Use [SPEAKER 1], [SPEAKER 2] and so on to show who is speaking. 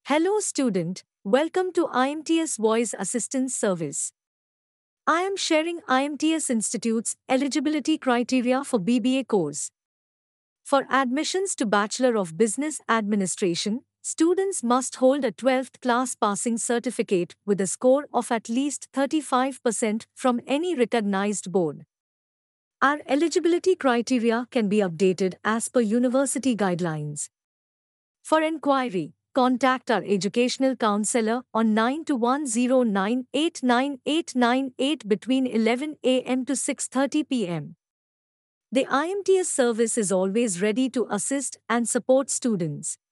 [SPEAKER 1] Hello student, welcome to IMTS Voice Assistance Service. I am sharing IMTS Institute's eligibility criteria for BBA course. For admissions to Bachelor of Business Administration, students must hold a 12th class passing certificate with a score of at least 35% from any recognized board. Our eligibility criteria can be updated as per university guidelines. For inquiry, contact our educational counselor on 9210989898 between 11 a.m. to 6:30 p.m. The IMTS service is always ready to assist and support students.